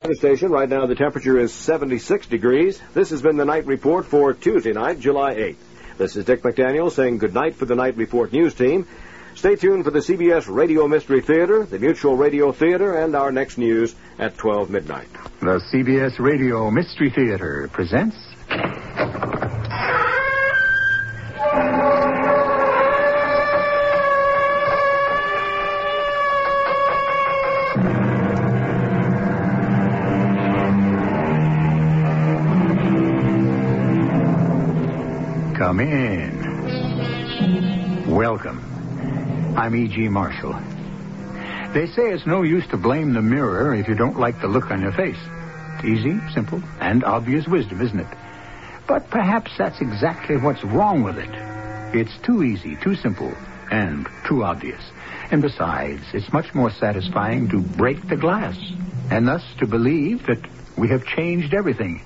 Station. Right now the temperature is 76 degrees. This has been the Night Report for Tuesday night, July 8th. This is Dick McDaniel saying good night for the Night Report news team. Stay tuned for the CBS Radio Mystery Theater, the Mutual Radio Theater, and our next news at 12 midnight. The CBS Radio Mystery Theater presents... Come in. Welcome. I'm E.G. Marshall. They say it's no use to blame the mirror if you don't like the look on your face. Easy, simple, and obvious wisdom, isn't it? But perhaps that's exactly what's wrong with it. It's too easy, too simple, and too obvious. And besides, it's much more satisfying to break the glass, and thus to believe that we have changed everything.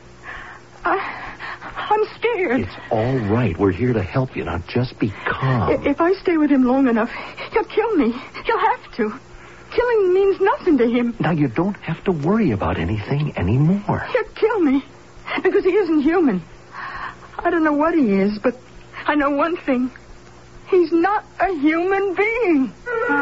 I'm scared. It's all right. We're here to help you. Now, just be calm. If I stay with him long enough, he'll kill me. He'll have to. Killing means nothing to him. Now, you don't have to worry about anything anymore. He'll kill me because he isn't human. I don't know what he is, but I know one thing. He's not a human being.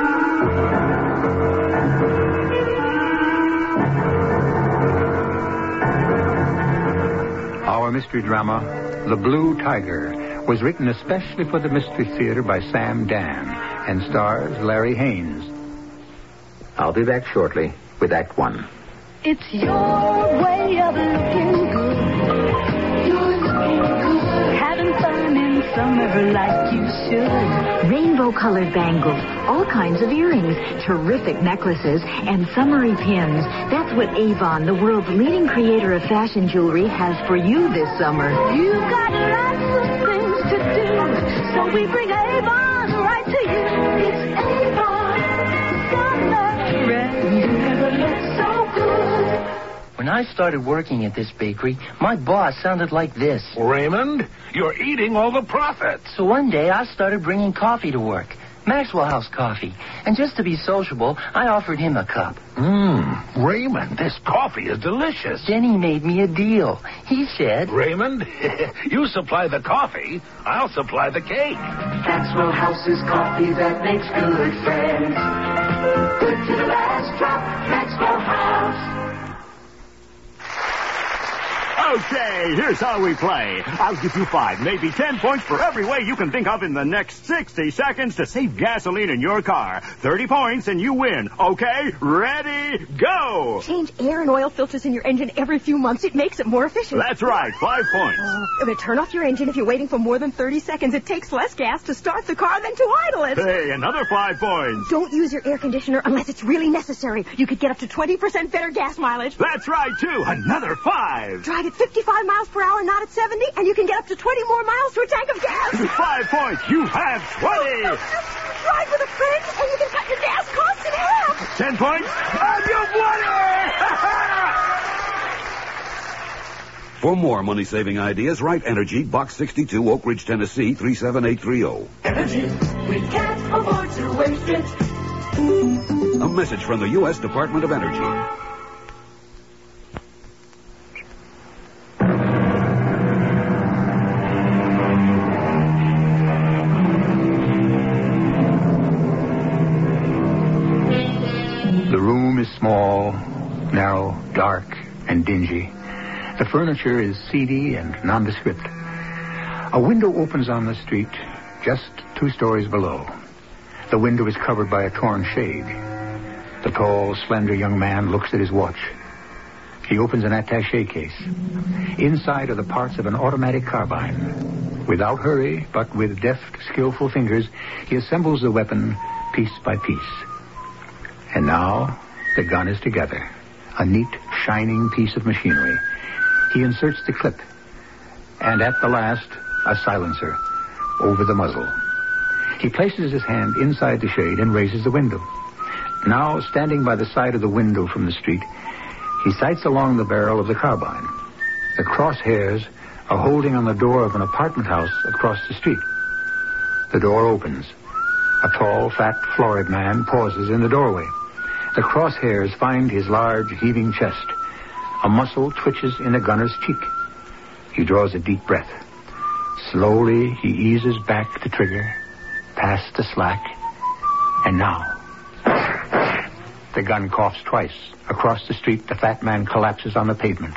Our mystery drama, The Blue Tiger, was written especially for the Mystery Theater by Sam Dan and stars Larry Haynes. I'll be back shortly with Act One. It's your way of looking good. You're looking good. Having fun in summer like you should. Rainbow-colored bangles, all kinds of earrings, terrific necklaces, and summery pins. That's what Avon, the world's leading creator of fashion jewelry, has for you this summer. You've got lots of things to do, so we bring Avon right to you. It's Avon, summer trend. You never look so good. When I started working at this bakery, my boss sounded like this. Raymond, you're eating all the profits. So one day I started bringing coffee to work. Maxwell House coffee. And just to be sociable, I offered him a cup. Raymond, this coffee is delicious. Then he made me a deal. He said, Raymond, you supply the coffee, I'll supply the cake. Maxwell House's coffee that makes good friends. Good to the last drop, Maxwell House. Okay, here's how we play. I'll give you 5, maybe 10 points for every way you can think of in the next 60 seconds to save gasoline in your car. 30 points and you win. Okay, ready, go! Change air and oil filters in your engine every few months. It makes it more efficient. That's right, 5 points. Turn off your engine if you're waiting for more than 30 seconds. It takes less gas to start the car than to idle it. Hey, another 5 points. Don't use your air conditioner unless it's really necessary. You could get up to 20% better gas mileage. That's right, too. Another 5. Drive at 55 miles per hour, not at 70, and you can get up to 20 more miles to a tank of gas. 5 points. You have 20. Drive with a friend, and you can cut your gas costs in half. 10 points, and you've won it! For more money-saving ideas, write Energy, Box 62, Oak Ridge, Tennessee, 37830. Energy, we can't afford to waste it. A message from the U.S. Department of Energy. The room is small, narrow, dark, and dingy. The furniture is seedy and nondescript. A window opens on the street just 2 stories below. The window is covered by a torn shade. The tall, slender young man looks at his watch. He opens an attaché case. Inside are the parts of an automatic carbine. Without hurry, but with deft, skillful fingers, he assembles the weapon piece by piece. And now, the gun is together. A neat, shining piece of machinery. He inserts the clip. And at the last, a silencer over the muzzle. He places his hand inside the shade and raises the window. Now, standing by the side of the window from the street, he sights along the barrel of the carbine. The crosshairs are holding on the door of an apartment house across the street. The door opens. A tall, fat, florid man pauses in the doorway. The crosshairs find his large, heaving chest. A muscle twitches in the gunner's cheek. He draws a deep breath. Slowly, he eases back the trigger, past the slack, and now... The gun coughs twice. Across the street, the fat man collapses on the pavement.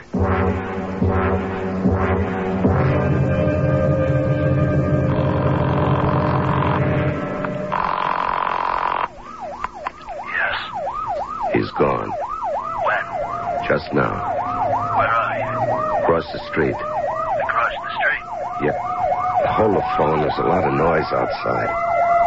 Yes? He's gone. When? Just now. Where are you? Across the street. Across the street? Yeah. Hold the phone. There's a lot of noise outside.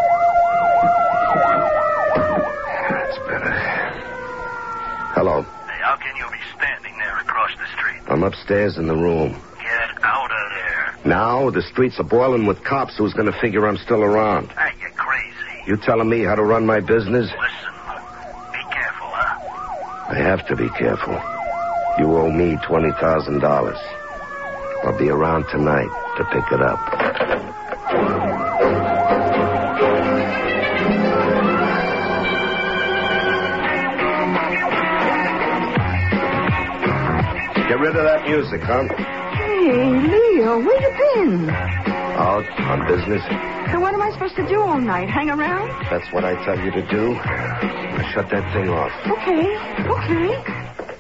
That's better. Hello. Hey, how can you be standing there across the street? I'm upstairs in the room. Get out of there. Now the streets are boiling with cops. Who's going to figure I'm still around? Hey, you're crazy. You telling me how to run my business? Listen, be careful, huh? I have to be careful. You owe me $20,000. I'll be around tonight to pick it up. Get rid of that music, huh? Hey, Leo, where you been? Out on business. So what am I supposed to do all night? Hang around? That's what I tell you to do. Now shut that thing off. Okay.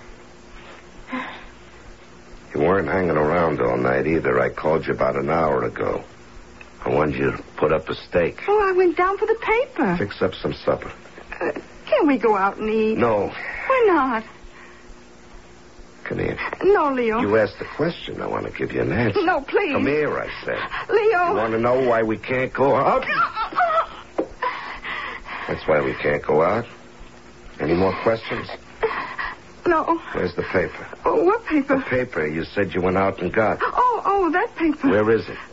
You weren't hanging around all night either. I called you about an hour ago. I wanted you to put up a steak. Oh, I went down for the paper. Fix up some supper. Can't we go out and eat? No. Why not? Come here. No, Leo. You asked the question. I want to give you an answer. No, please. Come here, I said. Leo. You want to know why we can't go out? That's why we can't go out. Any more questions? No. Where's the paper? Oh, what paper? The paper you said you went out and got. Oh, that paper. Where is it?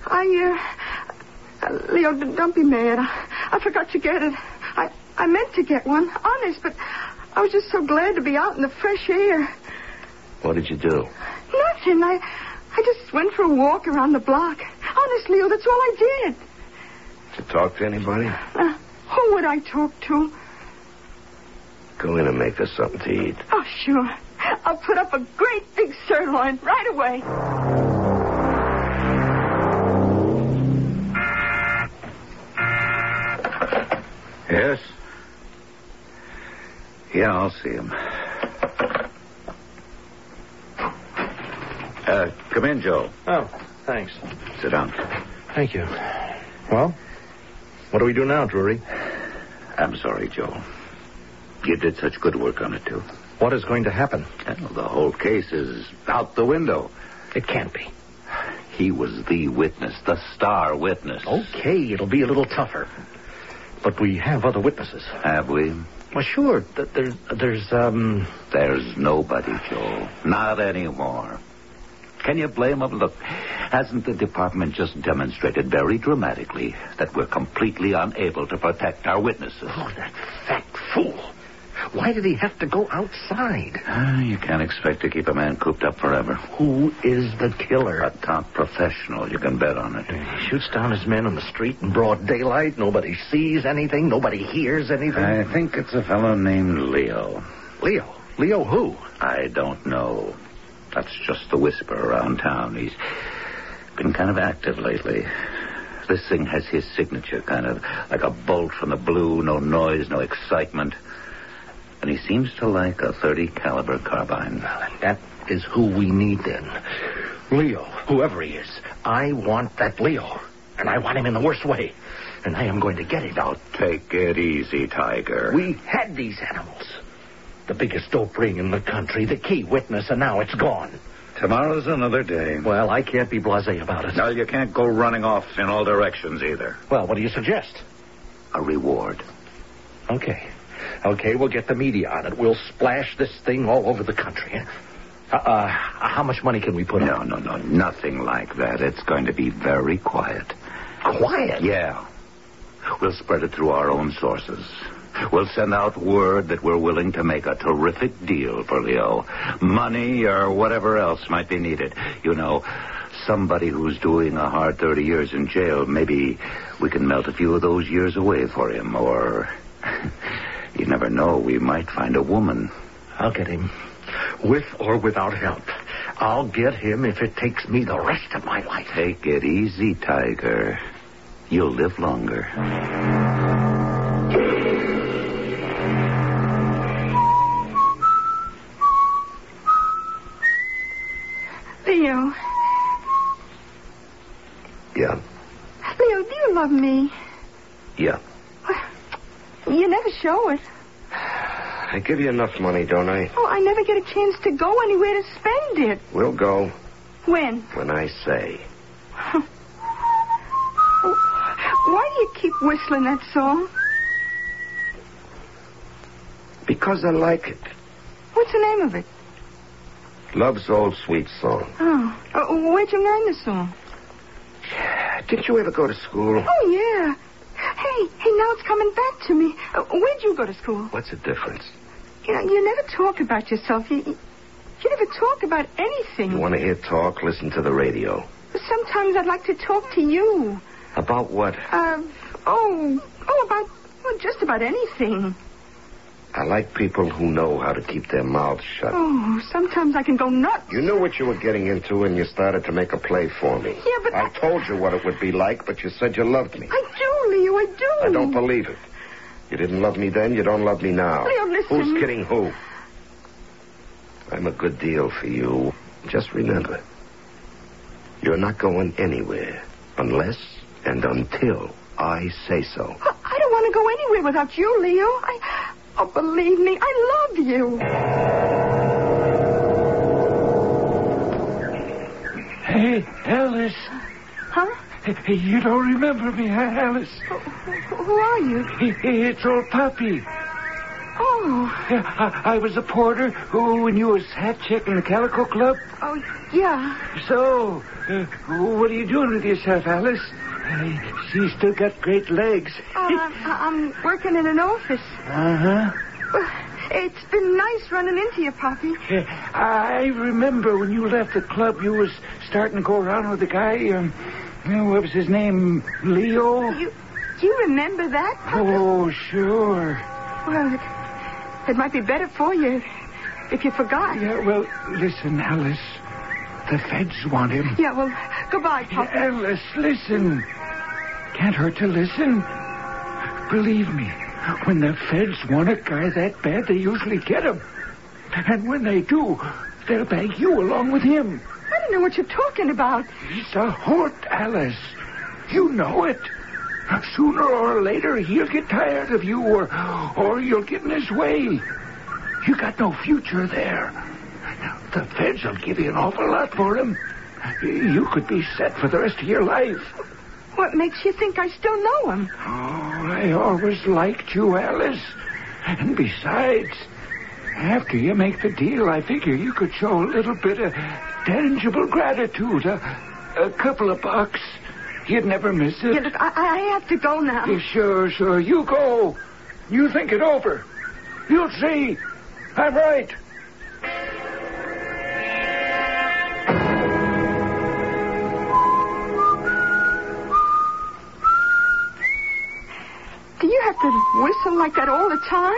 Leo, don't be mad. I forgot to get it. I meant to get one, honest, but I was just so glad to be out in the fresh air. What did you do? Nothing. I just went for a walk around the block. Honest, Leo, that's all I did. Did you talk to anybody? Who would I talk to? Go in and make us something to eat. Oh, sure. I'll put up a great big sirloin right away. Yes? Yeah, I'll see him. Come in, Joe. Oh, thanks. Sit down. Thank you. Well, what do we do now, Drury? I'm sorry, Joe. You did such good work on it, too. What is going to happen? Well, the whole case is out the window. It can't be. He was the witness, the star witness. Okay, it'll be a little tougher. But we have other witnesses. Have we? Well, sure. There's nobody, Joe. Not anymore. Can you blame him? Look, hasn't the department just demonstrated very dramatically that we're completely unable to protect our witnesses? Oh, that fat fool. Why did he have to go outside? You can't expect to keep a man cooped up forever. Who is the killer? A top professional, you can bet on it. He shoots down his men on the street in broad daylight. Nobody sees anything. Nobody hears anything. I think it's a fellow named Leo. Leo? Leo who? I don't know. That's just the whisper around town. He's been kind of active lately. This thing has his signature, kind of like a bolt from the blue. No noise, no excitement. And he seems to like a .30 caliber carbine. Well, that is who we need then. Leo, whoever he is. I want that Leo. And I want him in the worst way. And I am going to get him. Now, take it easy, Tiger. We had these animals. The biggest dope ring in the country, the key witness, and now it's gone. Tomorrow's another day. Well, I can't be blasé about it. No, you can't go running off in all directions either. Well, what do you suggest? A reward. Okay, we'll get the media on it. We'll splash this thing all over the country. How much money can we put up? No, nothing like that. It's going to be very quiet. Quiet? Yeah. We'll spread it through our own sources. We'll send out word that we're willing to make a terrific deal for Leo. Money or whatever else might be needed. You know, somebody who's doing a hard 30 years in jail. Maybe we can melt a few of those years away for him. Or, you never know, we might find a woman. I'll get him. with or without help. I'll get him if it takes me the rest of my life. Take it easy, Tiger. You'll live longer. Leo. Yeah. Leo, do you love me? Yeah. You never show it. I give you enough money, don't I? Oh, I never get a chance to go anywhere to spend it. We'll go. When? When I say. Why do you keep whistling that song? Because I like it. What's the name of it? Love's Old Sweet Song. Oh. Where'd you learn the song? Didn't you ever go to school? Oh, yeah. Hey, now it's coming back to me. Where'd you go to school? What's the difference? You know, you never talk about yourself. You never talk about anything. You want to hear talk? Listen to the radio. Sometimes I'd like to talk to you. About what? Just about anything. I like people who know how to keep their mouths shut. Oh, sometimes I can go nuts. You knew what you were getting into and you started to make a play for me. Yeah, but I told you what it would be like, but you said you loved me. I do, Leo, I do. I don't believe it. You didn't love me then, you don't love me now. Leo, listen. Who's kidding who? I'm a good deal for you. Just remember, you're not going anywhere unless and until I say so. I don't want to go anywhere without you, Leo. Oh, believe me, I love you. Hey, Alice. Huh? Hey, you don't remember me, huh, Alice? Who are you? It's old Puppy. Oh. Yeah, I was a porter when you was hat checking the Calico Club. Oh, yeah. So, what are you doing with yourself, Alice? She's still got great legs. I'm working in an office. Uh-huh. It's been nice running into you, Poppy. I remember when you left the club, you was starting to go around with a guy, what was his name? Leo? Do you remember that, Papa? Oh, sure. Well, it might be better for you if you forgot. Yeah, well, listen, Alice. The feds want him. Yeah, well, goodbye, Papa. Yeah, Alice, listen. Can't hurt to listen. Believe me, when the feds want a guy that bad, they usually get him. And when they do, they'll bag you along with him. I don't know what you're talking about. He's a hoot, Alice. You know it. Sooner or later, he'll get tired of you, or you'll get in his way. You got no future there. The feds will give you an awful lot for him. You could be set for the rest of your life. What makes you think I still know him? Oh, I always liked you, Alice. And besides, after you make the deal, I figure you could show a little bit of tangible gratitude. A couple of bucks. You'd never miss it. Yeah, look, I have to go now. Yeah, sure. You go. You think it over. You'll see. I'm right. Do you have to whistle like that all the time?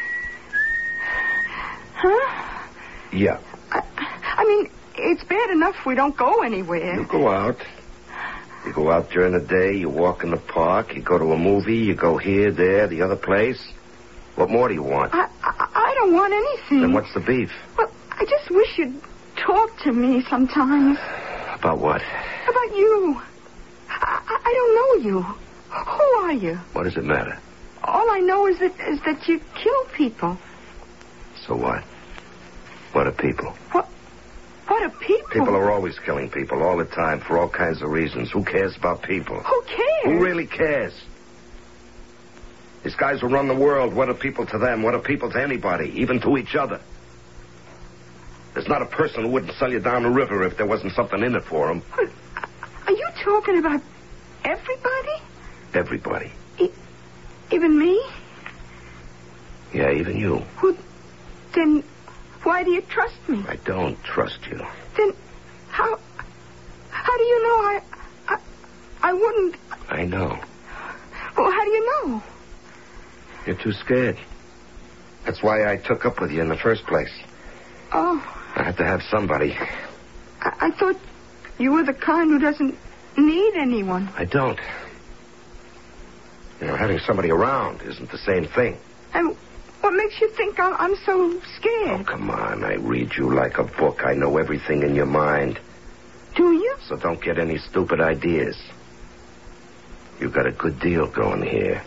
Huh? Yeah. I mean, it's bad enough we don't go anywhere. You go out. You go out during the day, you walk in the park, you go to a movie, you go here, there, the other place. What more do you want? I don't want anything. Then what's the beef? Well, I just wish you'd talk to me sometimes. About what? About you. I don't know you. Who are you? What does it matter? All I know is that you kill people. So what? What are people? What are people? People are always killing people all the time for all kinds of reasons. Who cares about people? Who cares? Who really cares? These guys who run the world, what are people to them? What are people to anybody, even to each other? There's not a person who wouldn't sell you down the river if there wasn't something in it for them. Are you talking about everybody? Everybody. Even me? Yeah, even you. Well, then why do you trust me? I don't trust you. Then how do you know I wouldn't... I know. Well, how do you know? You're too scared. That's why I took up with you in the first place. Oh. I have to have somebody. I thought you were the kind who doesn't need anyone. I don't. You know, having somebody around isn't the same thing. And what makes you think I'm so scared? Oh, come on. I read you like a book. I know everything in your mind. Do you? So don't get any stupid ideas. You got a good deal going here.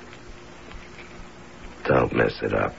Don't mess it up.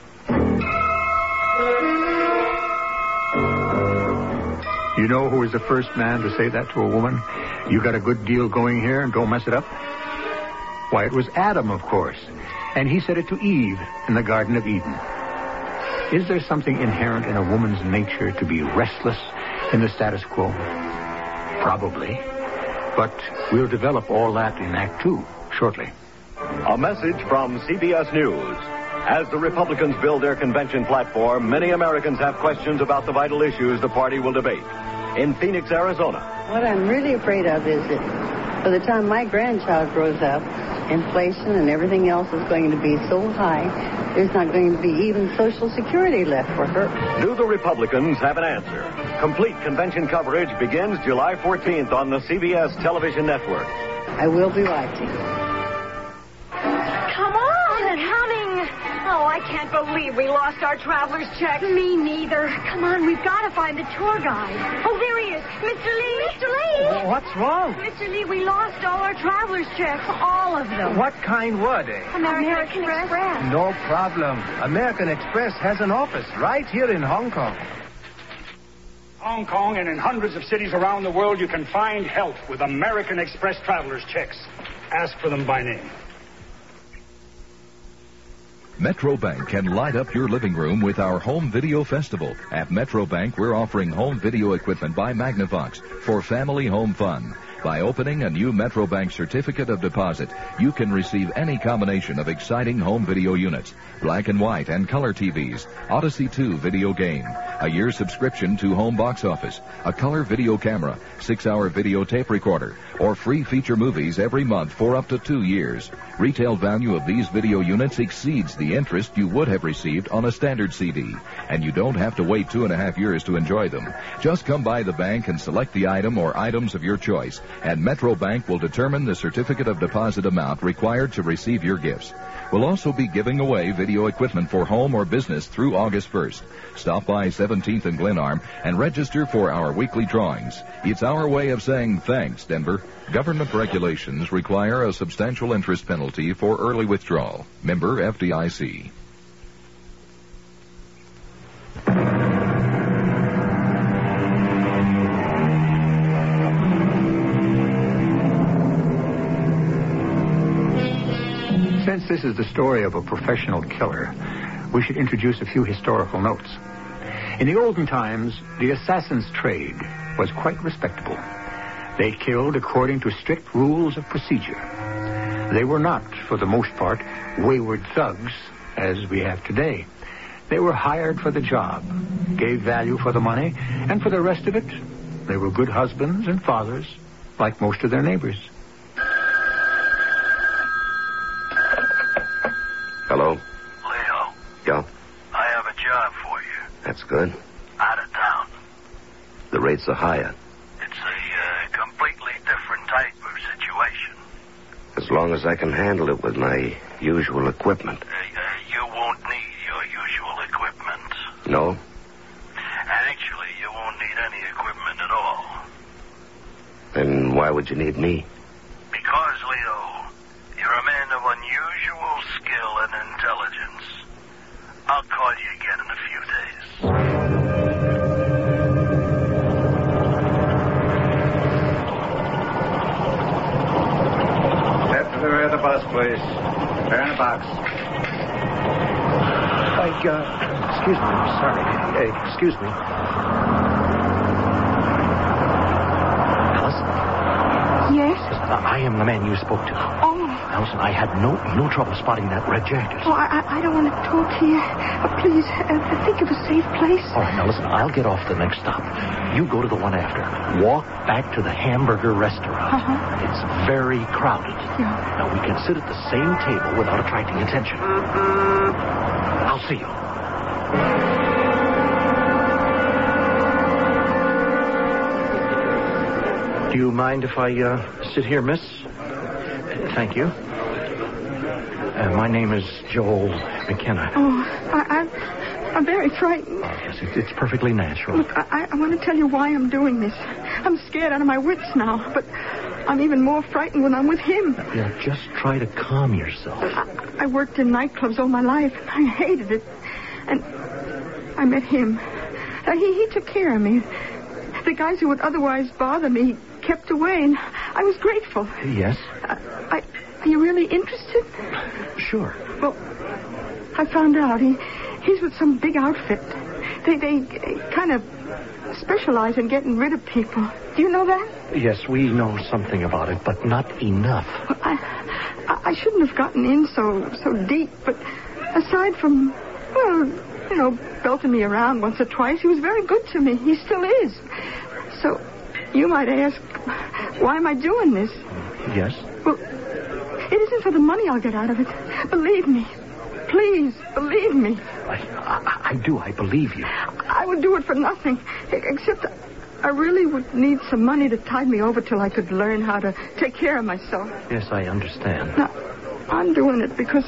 You know who was the first man to say that to a woman? You got a good deal going here and don't mess it up? Why, it was Adam, of course. And he said it to Eve in the Garden of Eden. Is there something inherent in a woman's nature to be restless in the status quo? Probably. But we'll develop all that in Act 2 shortly. A message from CBS News. As the Republicans build their convention platform, many Americans have questions about the vital issues the party will debate. In Phoenix, Arizona. What I'm really afraid of is that by the time my grandchild grows up, inflation and everything else is going to be so high, there's not going to be even Social Security left for her. Do the Republicans have an answer? Complete convention coverage begins July 14th on the CBS television network. I will be watching. Come on! I'm coming! Oh, I can't believe we lost our traveler's check. Me neither. Come on, we've got to find the tour guide. Oh, there he is. Mr. Lee! Mr. Lee! What's wrong? Mr. Lee, we lost all our traveler's checks. All of them. What kind were they? American Express. No problem. American Express has an office right here in Hong Kong. Hong Kong and in hundreds of cities around the world, you can find help with American Express traveler's checks. Ask for them by name. Metro Bank can light up your living room with our Home Video Festival. At Metro Bank, we're offering home video equipment by Magnavox for family home fun. By opening a new Metro Bank certificate of deposit, you can receive any combination of exciting home video units, black and white and color TVs, Odyssey 2 video game, a year subscription to Home Box Office, a color video camera, 6-hour video tape recorder, or free feature movies every month for up to 2 years. Retail value of these video units exceeds the interest you would have received on a standard CD, and you don't have to wait 2.5 years to enjoy them. Just come by the bank and select the item or items of your choice, and Metro Bank will determine the certificate of deposit amount required to receive your gifts. We'll also be giving away video equipment for home or business through August 1st. Stop by 17th and Glenarm and register for our weekly drawings. It's our way of saying thanks, Denver. Government regulations require a substantial interest penalty for early withdrawal. Member FDIC. Since this is the story of a professional killer, we should introduce a few historical notes. In the olden times, the assassin's trade was quite respectable. They killed according to strict rules of procedure. They were not, for the most part, wayward thugs, as we have today. They were hired for the job, gave value for the money, and for the rest of it, they were good husbands and fathers, like most of their neighbors. Hello? Leo, Yeah? I have a job for you. That's good. Out of town. The rates are higher. It's a completely different type of situation. As long as I can handle it with my usual equipment. You won't need your usual equipment. No? Actually, you won't need any equipment at all. Then why would you need me? Because, Leo, you're a man of unusual skill and intelligence. I'll call you again in a few days. Step to the rear of the bus, please. They're in a box. Excuse me, I'm sorry. Excuse me. Alice? Yes? I am the man you spoke to. Oh. Now, listen, I had no trouble spotting that red jacket. Oh, I don't want to talk to you. Please, think of a safe place. All right, now listen, I'll get off the next stop. You go to the one after. Walk back to the hamburger restaurant. Uh-huh. It's very crowded. Yeah. Now, we can sit at the same table without attracting attention. I'll see you. Do you mind if I sit here, miss? Thank you. My name is Joel McKenna. Oh, I'm very frightened. Yes, it's perfectly natural. Look, I want to tell you why I'm doing this. I'm scared out of my wits now, but I'm even more frightened when I'm with him. Yeah, just try to calm yourself. I worked in nightclubs all my life. I hated it. And I met him. He took care of me. The guys who would otherwise bother me kept away, and I was grateful. Yes? Are you really interested? Sure. Well, I found out he's with some big outfit. They kind of specialize in getting rid of people. Do you know that? Yes, we know something about it, but not enough. Well, I shouldn't have gotten in so deep, but aside from, belting me around once or twice, he was very good to me. He still is. So, you might ask, why am I doing this? Yes? Well, it isn't for the money I'll get out of it. Believe me. Please, believe me. I do. I believe you. I would do it for nothing, except I really would need some money to tide me over till I could learn how to take care of myself. Yes, I understand. Now, I'm doing it because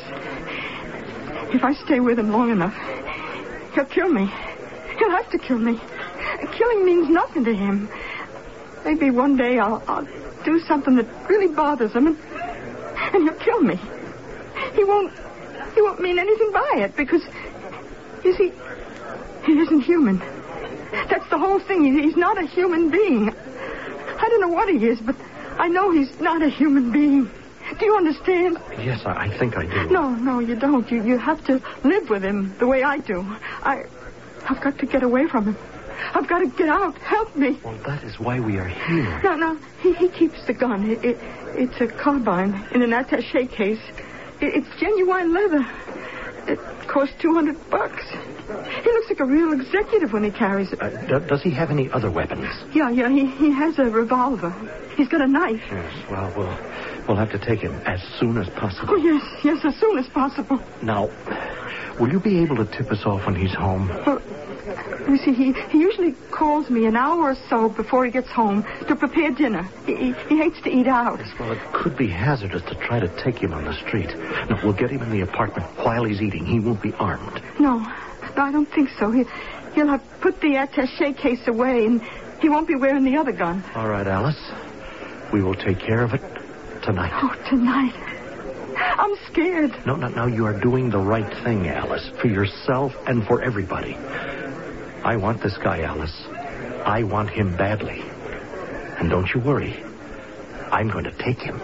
if I stay with him long enough, he'll kill me. He'll have to kill me. Killing means nothing to him. Maybe one day I'll do something that really bothers him, and he'll kill me. He won't mean anything by it, because, you see, he isn't human. That's the whole thing. He's not a human being. I don't know what he is, but I know he's not a human being. Do you understand? Yes, I think I do. No, you don't. You have to live with him the way I do. I've got to get away from him. I've got to get out. Help me. Well, that is why we are here. No. He keeps the gun. It's a carbine in an attaché case. It's genuine leather. It costs $200. He looks like a real executive when he carries it. Does he have any other weapons? Yeah. He has a revolver. He's got a knife. Yes. Well, we'll have to take him as soon as possible. Oh, yes, as soon as possible. Now, will you be able to tip us off when he's home? Well, you see, he usually calls me an hour or so before he gets home to prepare dinner. He hates to eat out. Yes, well, it could be hazardous to try to take him on the street. No, we'll get him in the apartment while he's eating. He won't be armed. No, I don't think so. He'll have put the attaché case away, and he won't be wearing the other gun. All right, Alice. We will take care of it tonight. Oh, tonight. I'm scared. No, you are doing the right thing, Alice, for yourself and for everybody. I want this guy, Alice. I want him badly. And don't you worry. I'm going to take him.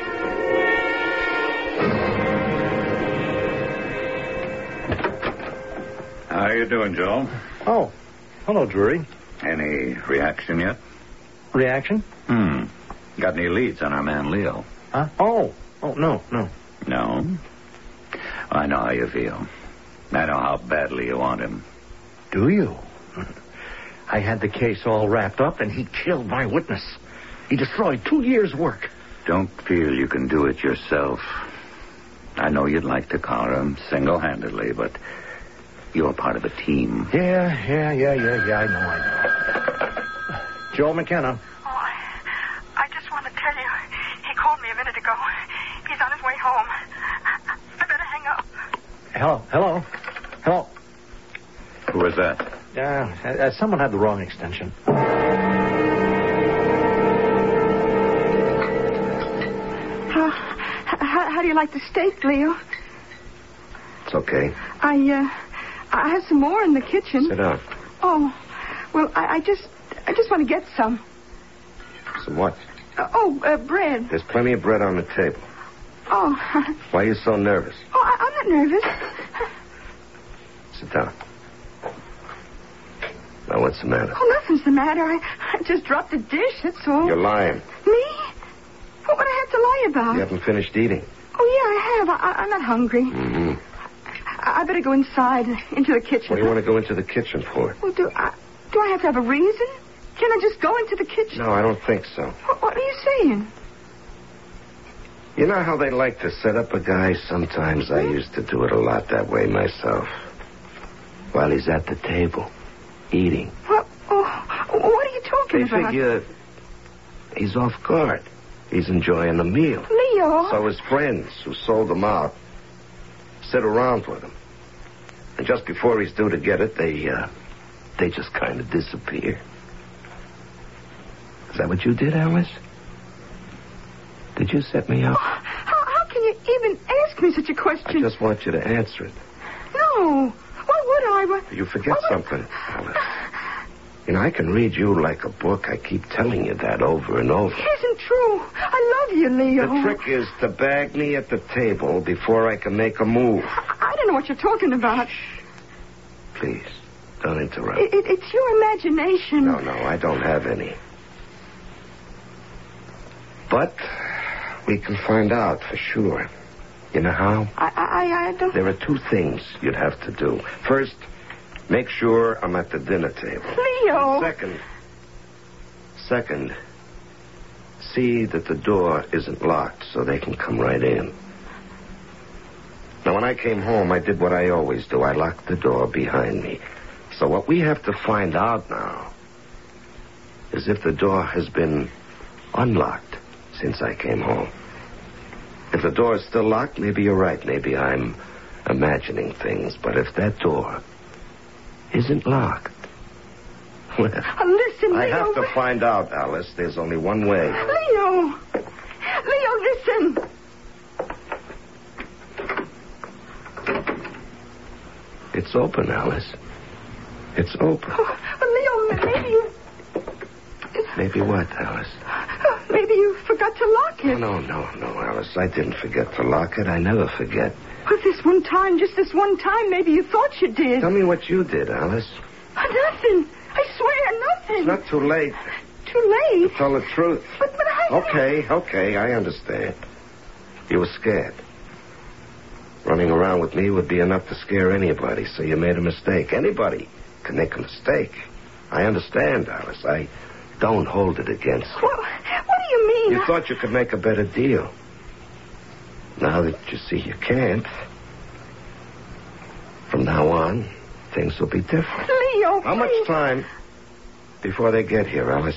How are you doing, Joel? Oh, hello, Drury. Any reaction yet? Reaction? Got any leads on our man Leo? Huh? Oh, no. No? I know how you feel. I know how badly you want him. Do you? I had the case all wrapped up, and he killed my witness. He destroyed 2 years' work. Don't feel you can do it yourself. I know you'd like to collar him single-handedly, but you're part of a team. Yeah, I know. Joel McKenna. Oh, I just want to tell you, he called me a minute ago. He's on his way home. I better hang up. Hello. Who was that? Someone had the wrong extension. How do you like the steak, Leo? It's okay. I have some more in the kitchen. Sit down. Oh, well, I just want to get some. Some what? Bread. There's plenty of bread on the table. Oh. Why are you so nervous? Oh, I'm not nervous. Sit down. Now, what's the matter? Oh, nothing's the matter. I just dropped a dish, that's all. You're lying. Me? What would I have to lie about? You haven't finished eating. Oh, yeah, I have. I'm not hungry. Mm-hmm. I better go inside, into the kitchen. What do you want to go into the kitchen for? Well, do I have to have a reason? Can I just go into the kitchen? No, I don't think so. What are you saying? You know how they like to set up a guy? Sometimes I used to do it a lot that way myself. While he's at the table, eating. What are you talking about? They figure He's off guard. He's enjoying a meal. Leo! So his friends who sold him out sit around with him. And just before he's due to get it, they just kind of disappear. Is that what you did, Alice? Did you set me up? How can you even ask me such a question? I just want you to answer it. No. Why would I? You forget something, Alice. You know, I can read you like a book. I keep telling you that over and over. It isn't true. I love you, Leo. The trick is to bag me at the table before I can make a move. I don't know what you're talking about. Please, don't interrupt. It's your imagination. No, I don't have any. But we can find out for sure. You know how? I don't... There are two things you'd have to do. First, make sure I'm at the dinner table. Leo! Second, see that the door isn't locked so they can come right in. Now, when I came home, I did what I always do. I locked the door behind me. So what we have to find out now is if the door has been unlocked since I came home. If the door is still locked, maybe you're right. Maybe I'm imagining things. But if that door isn't locked, well, listen, Leo. I have to find out, Alice. There's only one way. Leo, listen. It's open, Alice. It's open. Leo, maybe you... Maybe what, Alice? Maybe you forgot to lock it. No, Alice. I didn't forget to lock it. I never forget. But this one time, just this one time, maybe you thought you did. Tell me what you did, Alice. Nothing. I swear, nothing. It's not too late. Too late? To tell the truth. But I... Okay, I understand. You were scared. Running around with me would be enough to scare anybody, so you made a mistake. Anybody can make a mistake. I understand, Alice. I don't hold it against you. What do you mean? You thought you could make a better deal. Now that you see you can't, from now on, things will be different. Leo, How much time before they get here, Alice?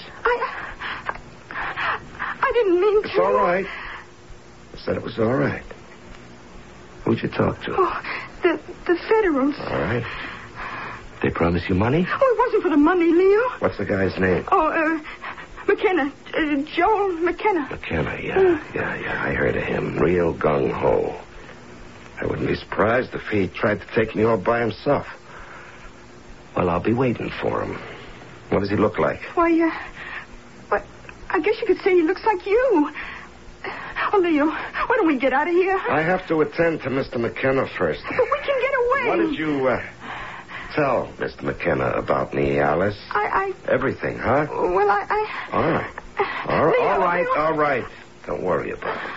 I didn't mean to. It's all right. I said it was all right. Who'd you talk to? Oh, the Federals. All right. They promise you money? Oh, it wasn't for the money, Leo. What's the guy's name? Oh, McKenna. Joel McKenna. McKenna, yeah. I heard of him. Real gung-ho. I wouldn't be surprised if he tried to take me all by himself. Well, I'll be waiting for him. What does he look like? Why, I guess you could say he looks like you. Oh, Leo, why don't we get out of here? I have to attend to Mr. McKenna first. But we can get away. What did you, tell Mr. McKenna about me, Alice? Everything, huh? Well, All right. All right. Don't worry about it.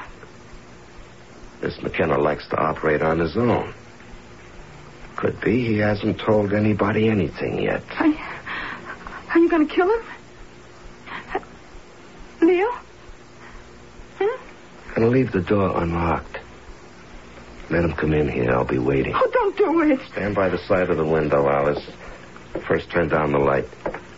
This McKenna likes to operate on his own. Could be he hasn't told anybody anything yet. Are you going to kill him? Leo? Gonna leave the door unlocked. Let him come in here. I'll be waiting. Oh, don't do it. Stand by the side of the window, Alice. First, turn down the light.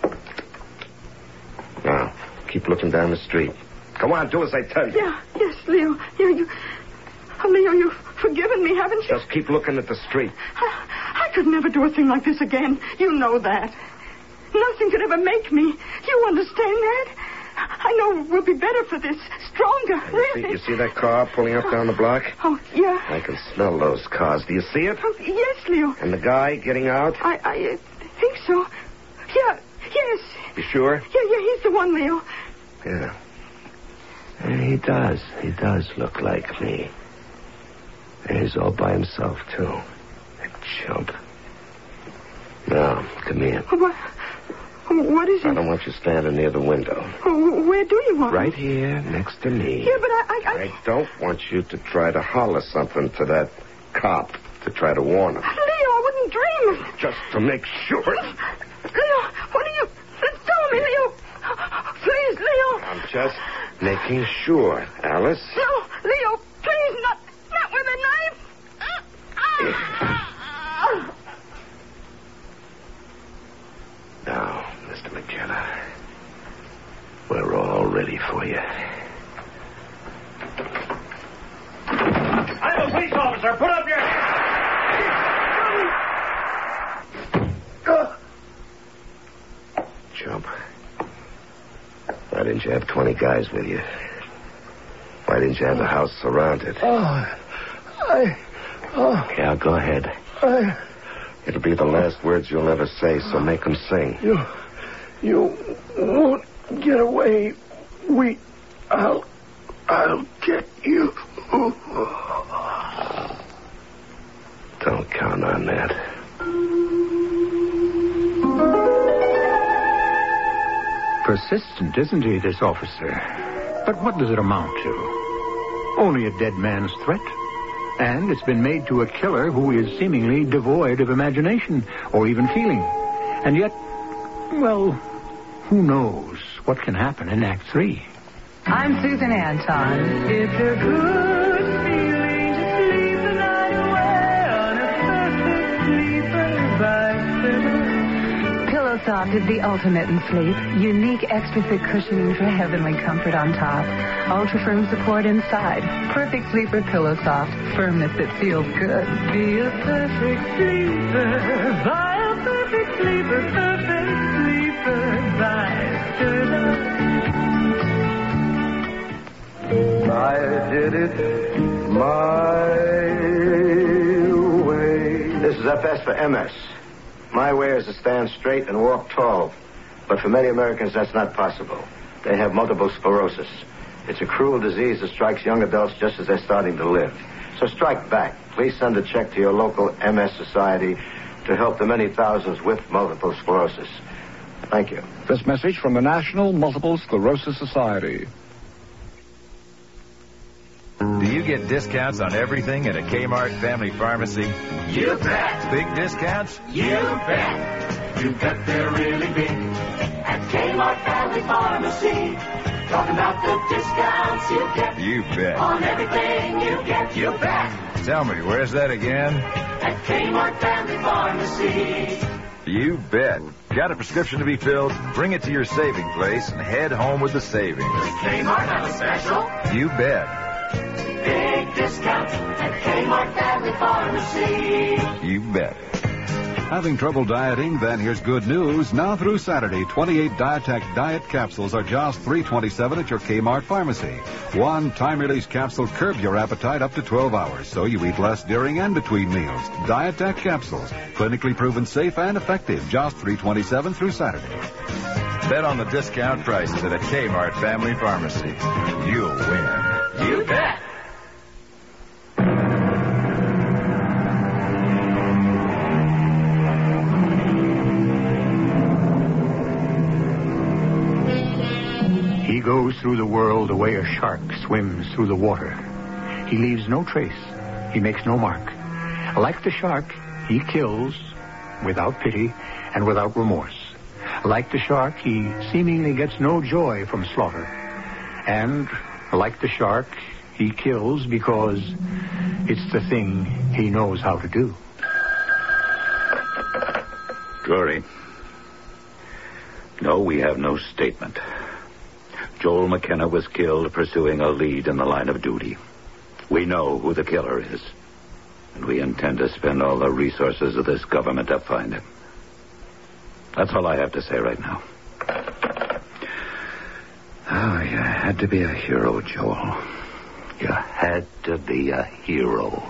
Now, keep looking down the street. Come on, do as I tell you. Yes, Leo. Leo, you've forgiven me, haven't you? Just keep looking at the street. I could never do a thing like this again. You know that. Nothing could ever make me. You understand that? I know we'll be better for this. Stronger, really. You see that car pulling up down the block? Oh, yeah. I can smell those cars. Do you see it? Oh, yes, Leo. And the guy getting out? I think so. Yeah, yes. You sure? Yeah, he's the one, Leo. Yeah. And he does. He does look like me. And he's all by himself, too. That chump. Now, come here. What is it? I don't want you standing near the window. Where do you want? Right here, next to me. Yeah, but I don't want you to try to holler something to that cop to try to warn him. Leo, I wouldn't dream. Just to make sure. Leo, what are you... Tell me, Leo. Please, Leo. I'm just making sure, Alice. No, Leo, please, not with a knife. Now, Mr. McKenna, we're all all ready for you. I'm a police officer. Put up your... Chump. Why didn't you have 20 guys with you? Why didn't you have the house surrounded? Yeah, go ahead. It'll be the last words you'll ever say, so make them sing. You won't get away. I'll get you. Don't count on that. Persistent, isn't he, this officer? But what does it amount to? Only a dead man's threat. And it's been made to a killer who is seemingly devoid of imagination or even feeling. And yet, well, who knows what can happen in Act 3? I'm Susan Anton. It's a good feeling to sleep the night away on a perfect sleeper by PillowSoft is the ultimate in sleep. Unique extra thick cushioning for heavenly comfort on top. Ultra firm support inside. Perfect sleeper PillowSoft. Firmness that feels good. Be a perfect sleeper. Buy a perfect sleeper. Perfect sleeper by I did it my way. This is FS for MS. My way is to stand straight and walk tall. But for many Americans, that's not possible. They have multiple sclerosis. It's a cruel disease that strikes young adults just as they're starting to live. So strike back. Please send a check to your local MS Society to help the many thousands with multiple sclerosis. Thank you. This message from the National Multiple Sclerosis Society. Do you get discounts on everything at a Kmart Family Pharmacy? You bet. Big discounts? You bet. You bet they're really big. At Kmart Family Pharmacy. Talking about the discounts you get. You bet. On everything you get. You bet. Tell me, where's that again? At Kmart Family Pharmacy. You bet. Got a prescription to be filled? Bring it to your saving place and head home with the savings. Kmart have a special. You bet. Big discount at Kmart Family Pharmacy. You bet. Having trouble dieting? Then here's good news. Now through Saturday, 28 Diatek Diet Capsules are just $3.27 at your Kmart pharmacy. One time-release capsule curbs your appetite up to 12 hours, so you eat less during and between meals. Diatek Capsules, clinically proven safe and effective, just $3.27 through Saturday. Bet on the discount prices at a Kmart Family Pharmacy. You'll win. You bet. He goes through the world the way a shark swims through the water. He leaves no trace. He makes no mark. Like the shark, he kills without pity and without remorse. Like the shark, he seemingly gets no joy from slaughter. And like the shark, he kills because it's the thing he knows how to do. Drury. No, we have no statement. Joel McKenna was killed pursuing a lead in the line of duty. We know who the killer is. And we intend to spend all the resources of this government to find him. That's all I have to say right now. Oh, you had to be a hero, Joel. You had to be a hero.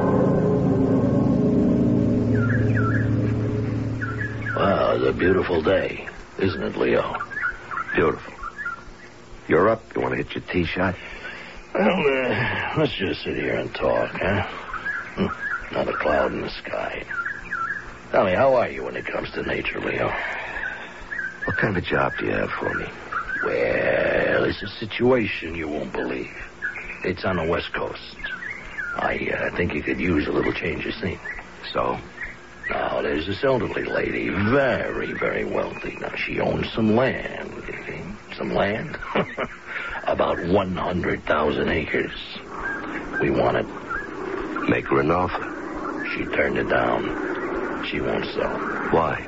Wow, it's a beautiful day, isn't it, Leo? Beautiful. You're up. You want to hit your tee shot? Well, let's just sit here and talk, huh? Not a cloud in the sky. Tell me, how are you when it comes to nature, Leo? What kind of job do you have for me? Well, it's a situation you won't believe. It's on the West Coast. I think you could use a little change of scene. So? Now, there's this elderly lady, very, very wealthy. Now, she owns some land. Some land? About 100,000 acres. We want it. Make her an offer. She turned it down. She won't sell. Why?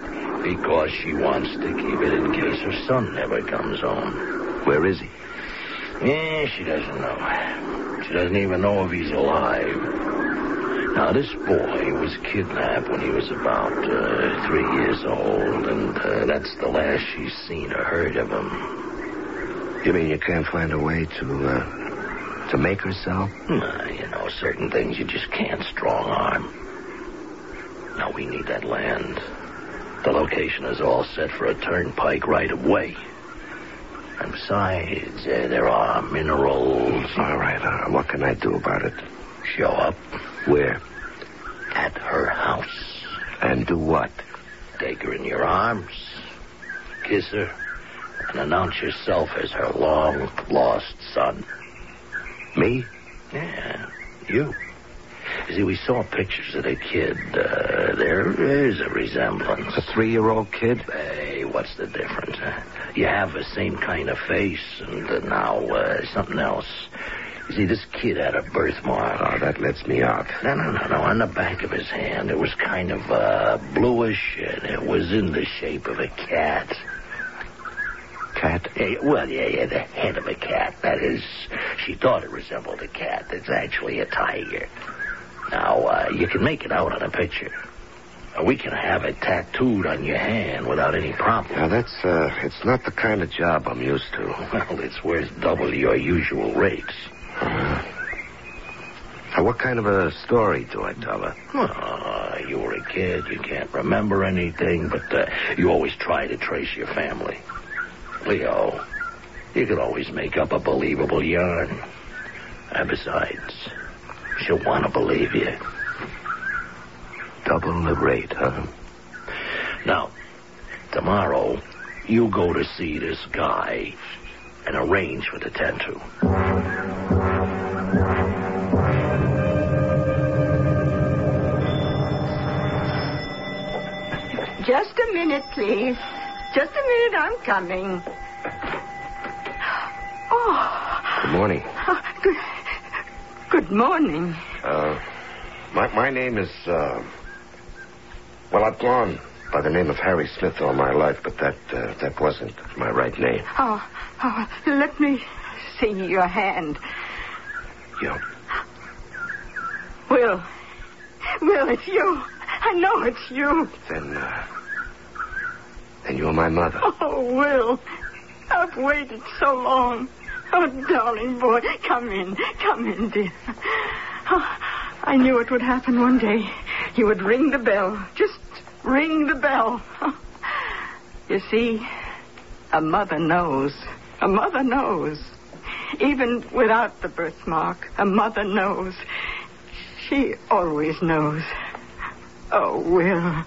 Because she wants to keep it in case her son never comes home. Where is he? She doesn't know. She doesn't even know if he's alive. Now, this boy was kidnapped when he was about 3 years old, and that's the last she's seen or heard of him. You mean you can't find a way to make her sell? Certain things you just can't strong-arm. Now, we need that land. The location is all set for a turnpike right away. And besides, there are minerals. All right, what can I do about it? Show up. Where? At her house. And do what? Take her in your arms, kiss her, and announce yourself as her long-lost son. Me? Yeah, you. You see, we saw pictures of the kid. There is a resemblance. A 3-year-old kid? Hey, what's the difference? You have the same kind of face, and now something else. You see, this kid had a birthmark. Oh, that lets me out. No. On the back of his hand, it was kind of bluish, and it was in the shape of a cat. Cat? Yeah, the head of a cat. That is, she thought it resembled a cat. It's actually a tiger. Now, you can make it out on a picture. We can have it tattooed on your hand without any problem. Now, that's, it's not the kind of job I'm used to. Well, it's worth double your usual rates. Now, what kind of a story do I tell her? Well, you were a kid, you can't remember anything, but you always try to trace your family. Leo, you can always make up a believable yarn. And besides, she'll want to believe you. Double the rate, huh? Now, tomorrow, you go to see this guy and arrange for the tattoo. Just a minute, please. Just a minute, I'm coming. Oh. Good morning. Good morning. My name is, well, I've gone by the name of Harry Smith all my life, but that wasn't my right name. Oh, let me see your hand. You? Will, it's you. I know it's you. Then you're my mother. Oh, Will, I've waited so long. Oh, darling boy, come in, dear. Oh, I knew it would happen one day. You would ring the bell. Just ring the bell. Oh. You see, a mother knows. A mother knows. Even without the birthmark, a mother knows. She always knows. Oh, Will,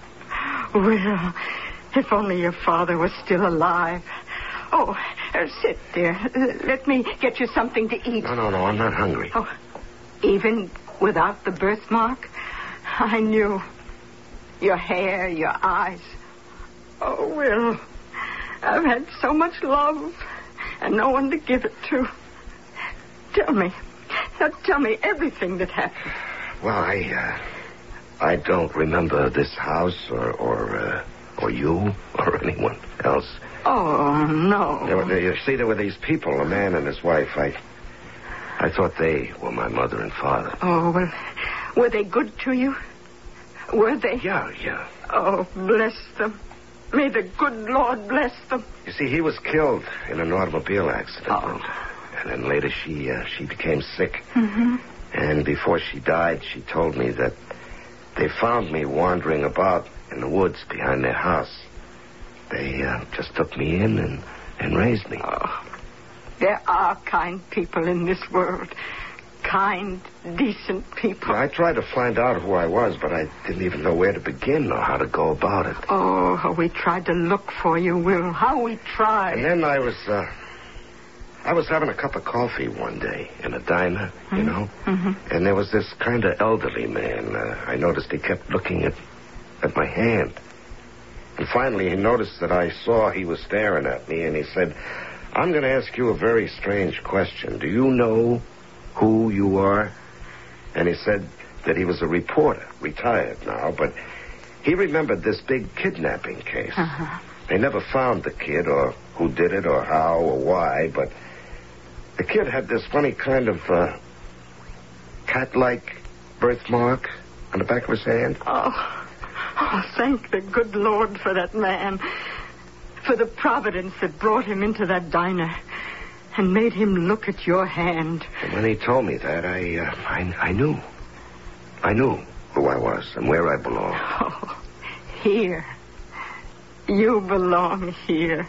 if only your father was still alive. Oh, sit there. Let me get you something to eat. No, I'm not hungry. Oh, even without the birthmark, I knew. Your hair, your eyes. Oh, Will, I've had so much love and no one to give it to. Tell me everything that happened. Well, I don't remember this house or you or anyone else. Oh, no. There were these people, a man and his wife. I thought they were my mother and father. Oh, well, were they good to you? Were they? Yeah. Oh, bless them. May the good Lord bless them. You see, he was killed in an automobile accident. Oh. And then later she became sick. Mm-hmm. And before she died, she told me that they found me wandering about in the woods behind their house. They just took me in and raised me. Oh, there are kind people in this world. Kind, decent people. I tried to find out who I was, but I didn't even know where to begin or how to go about it. Oh, how we tried to look for you, Will. How we tried. And then I was having a cup of coffee one day in a diner, you know. Mm-hmm. And there was this kind of elderly man. I noticed he kept looking at my hand. And finally he noticed that I saw he was staring at me, and he said, "I'm going to ask you a very strange question. Do you know who you are?" And he said that he was a reporter, retired now, but He remembered this big kidnapping case. Uh-huh. They never found the kid or who did it or how or why, but the kid had this funny kind of cat-like birthmark on the back of his hand. Oh, thank the good Lord for that man. For the providence that brought him into that diner and made him look at your hand. And when he told me that, I knew. I knew who I was and where I belonged. Oh, here. You belong here.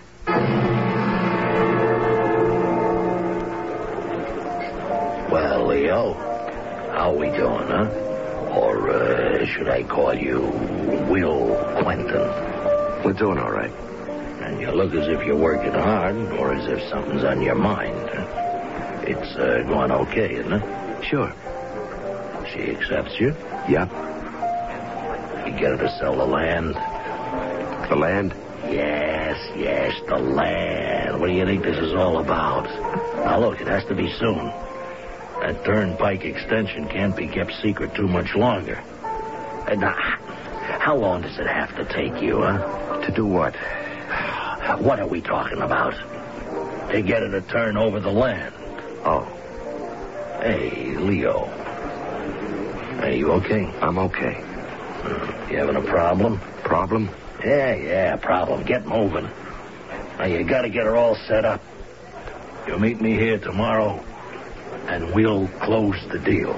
Well, Leo, how we doing, huh? Or should I call you Will Quentin? We're doing all right. And you look as if you're working hard, or as if something's on your mind. It's going okay, isn't it? Sure. She accepts you? Yep. You get her to sell the land? The land? Yes, the land. What do you think this is all about? Now, look, it has to be soon. That Turnpike extension can't be kept secret too much longer. And now, how long does it have to take you, huh? To do what? What are we talking about? To get her to turn over the land. Oh. Hey, Leo. Are you okay? I'm okay. You having a problem? Problem? Yeah, problem. Get moving. Now, you gotta get her all set up. You'll meet me here tomorrow, and we'll close the deal.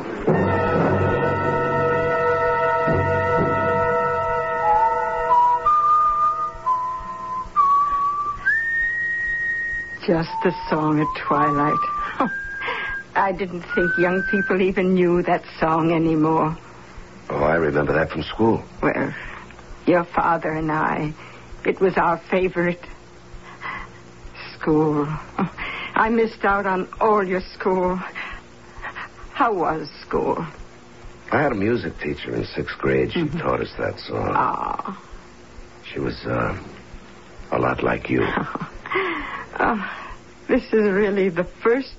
Just a song at twilight. Oh, I didn't think young people even knew that song anymore. Oh, I remember that from school. Well, your father and I, it was our favorite. School. Oh, I missed out on all your school. How was school? I had a music teacher in 6th grade. She taught us that song. Ah. She was a lot like you. This is really the first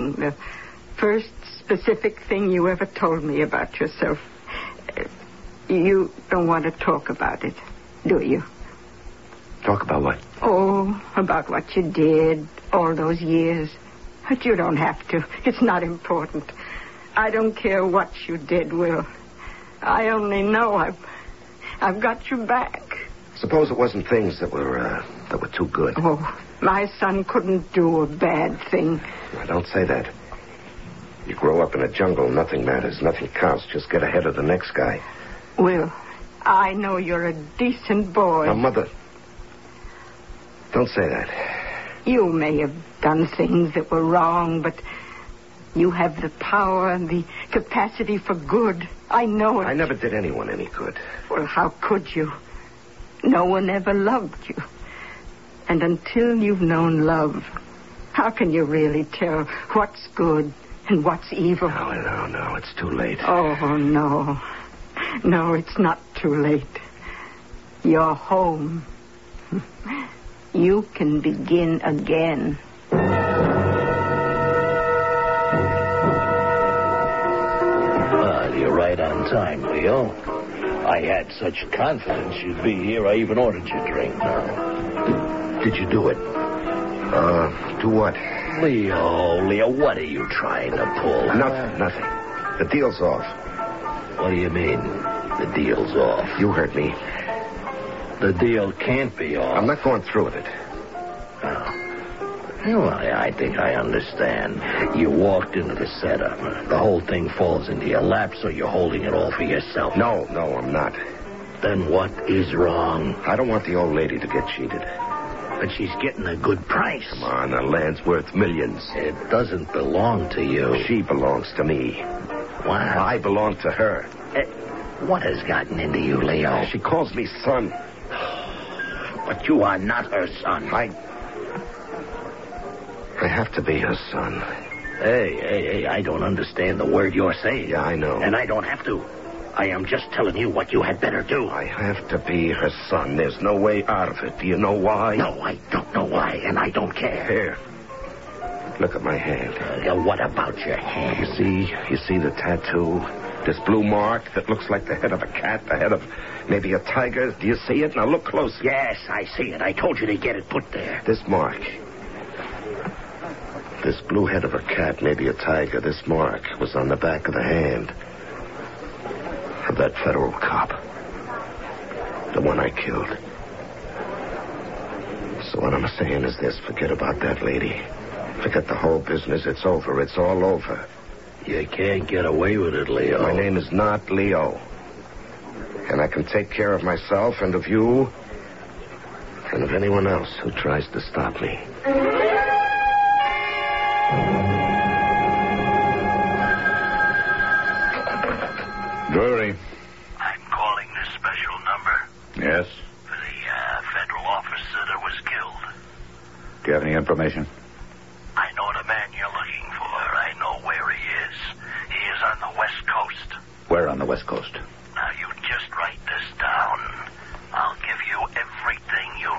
specific thing you ever told me about yourself. You don't want to talk about it, do you? Talk about what? Oh, about what you did all those years. But you don't have to. It's not important. I don't care what you did, Will. I only know I've got you back. Suppose it wasn't things that were too good. Oh, my son couldn't do a bad thing. Now, don't say that. You grow up in a jungle, nothing matters, nothing counts. Just get ahead of the next guy. Will, I know you're a decent boy. Now, Mother, don't say that. You may have done things that were wrong, but you have the power and the capacity for good. I know it. I never did anyone any good. Well, how could you? No one ever loved you. And until you've known love, how can you really tell what's good and what's evil? No, it's too late. Oh, no. No, it's not too late. You're home. You can begin again. You're right on time, Leo. I had such confidence you'd be here, I even ordered you a drink now. Did you do it? Do what? Leo, what are you trying to pull? Nothing. The deal's off. What do you mean, the deal's off? You heard me. The deal can't be off. I'm not going through with it. Oh. Well, I think I understand. You walked into the setup. The whole thing falls into your lap, so you're holding it all for yourself. No, I'm not. Then what is wrong? I don't want the old lady to get cheated. But she's getting a good price. Come on, the land's worth millions. It doesn't belong to you. She belongs to me. Wow. I belong to her. What has gotten into you, Leo? She calls me son. But you are not her son. I have to be her son. Hey, I don't understand the word you're saying. Yeah, I know. And I don't have to. I am just telling you what you had better do. I have to be her son. There's no way out of it. Do you know why? No, I don't know why, and I don't care. Here. Look at my hand. What about your hand? You see the tattoo? This blue mark that looks like the head of a cat, the head of maybe a tiger. Do you see it? Now look close. Yes, I see it. I told you to get it put there. This mark. This blue head of a cat, maybe a tiger, this mark was on the back of the hand of that federal cop. The one I killed. So what I'm saying is this. Forget about that lady. Forget the whole business. It's over. It's all over. You can't get away with it, Leo. My name is not Leo. And I can take care of myself and of you and of anyone else who tries to stop me. Drury. I'm calling this special number Yes? for the federal officer that was killed. Do you have any information? I know the man you're looking for. I know where he is. He is on the West Coast. Where on the West Coast? Now, you just write this down. I'll give you everything you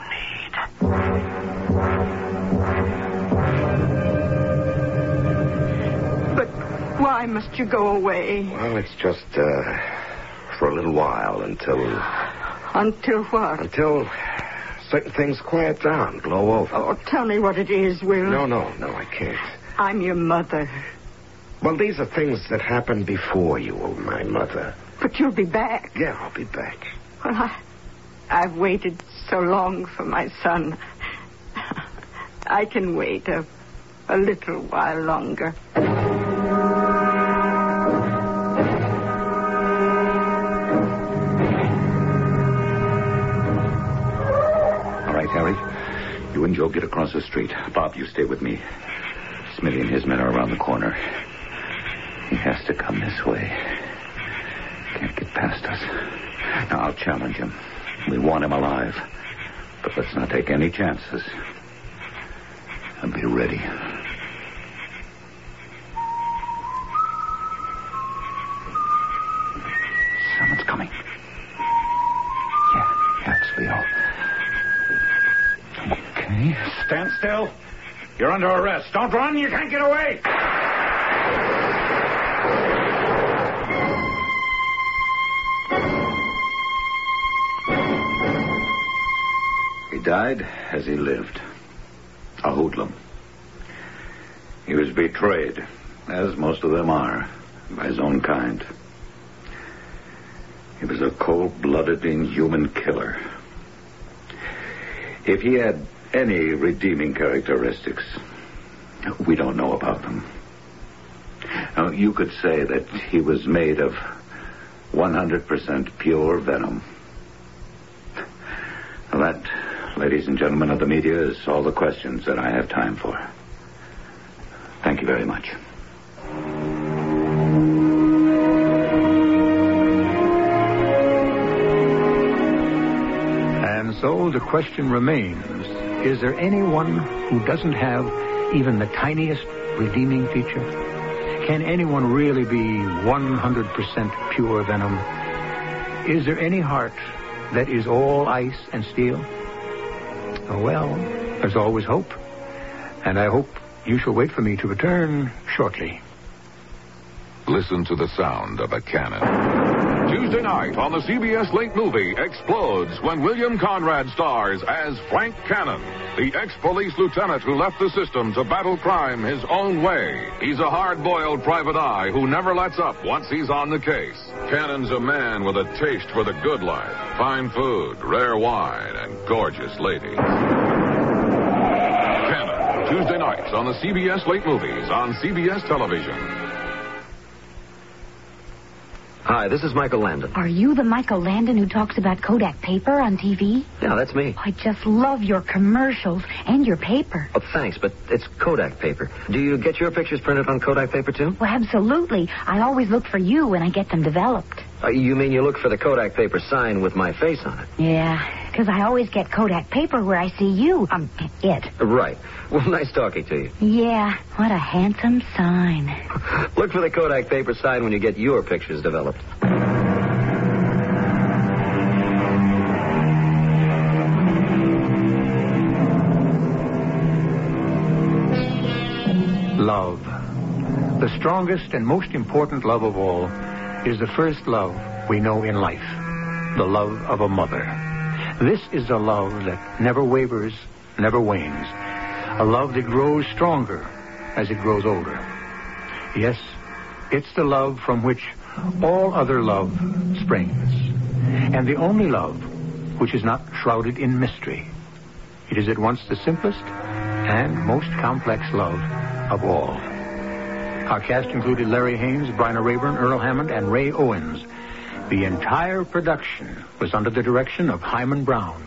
need. But why must you go away? Well, it's just for a little while until... Until what? Until certain things quiet down, blow over. Oh, tell me what it is, Will. No, I can't. I'm your mother. Well, these are things that happened before you were my mother. But you'll be back. Yeah, I'll be back. Well, I've waited so long for my son. I can wait a little while longer. All right, Harry. You and Joe get across the street. Bob, you stay with me. Smitty and his men are around the corner. He has to come this way. Can't get past us. Now, I'll challenge him. We want him alive. But let's not take any chances. And be ready. Someone's coming. Yeah, it's Leo. Okay. Stand still. You're under arrest. Don't run. You can't get away. He died as he lived. A hoodlum. He was betrayed, as most of them are, by his own kind. He was a cold-blooded, inhuman killer. If he had any redeeming characteristics, we don't know about them. Now, you could say that he was made of 100% pure venom. That, ladies and gentlemen of the media, is all the questions that I have time for. Thank you very much. And so the question remains, is there anyone who doesn't have even the tiniest redeeming feature? Can anyone really be 100% pure venom? Is there any heart that is all ice and steel? Well, there's always hope. And I hope you shall wait for me to return shortly. Listen to the sound of a cannon. Tuesday night on the CBS late movie explodes when William Conrad stars as Frank Cannon, the ex-police lieutenant who left the system to battle crime his own way. He's a hard-boiled private eye who never lets up once he's on the case. Cannon's a man with a taste for the good life, fine food, rare wine, and gorgeous ladies. Cannon, Tuesday nights on the CBS late movies on CBS television. Hi, this is Michael Landon. Are you the Michael Landon who talks about Kodak paper on TV? Yeah, that's me. I just love your commercials and your paper. Oh, thanks, but it's Kodak paper. Do you get your pictures printed on Kodak paper, too? Well, absolutely. I always look for you when I get them developed. You mean you look for the Kodak paper sign with my face on it? Yeah, because I always get Kodak paper where I see you. It. Right. Well, nice talking to you. Yeah, what a handsome sign. Look for the Kodak paper sign when you get your pictures developed. love. The strongest and most important love of all is the first love we know in life, the love of a mother. This is a love that never wavers, never wanes, a love that grows stronger as it grows older. Yes, it's the love from which all other love springs, and the only love which is not shrouded in mystery. It is at once the simplest and most complex love of all. Our cast included Larry Haynes, Bryna Rayburn, Earl Hammond, and Ray Owens. The entire production was under the direction of Hyman Brown.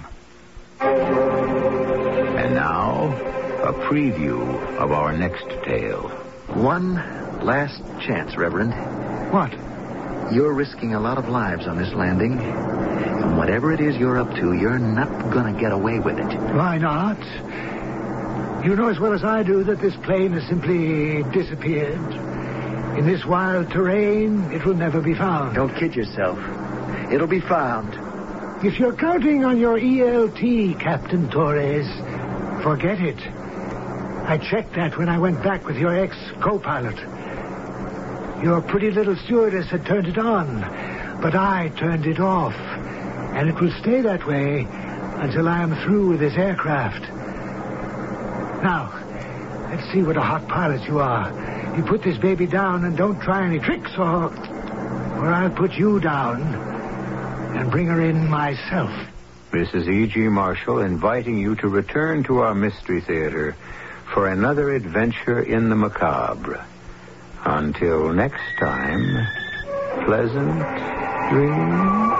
And now, a preview of our next tale. One last chance, Reverend. What? You're risking a lot of lives on this landing. And whatever it is you're up to, you're not going to get away with it. Why not? You know as well as I do that this plane has simply disappeared. In this wild terrain, it will never be found. Don't kid yourself. It'll be found. If you're counting on your ELT, Captain Torres, forget it. I checked that when I went back with your ex-co-pilot. Your pretty little stewardess had turned it on, but I turned it off. And it will stay that way until I am through with this aircraft. Now, let's see what a hot pilot you are. You put this baby down and don't try any tricks, or I'll put you down and bring her in myself. This is E.G. Marshall inviting you to return to our Mystery Theater for another adventure in the macabre. Until next time, pleasant dreams.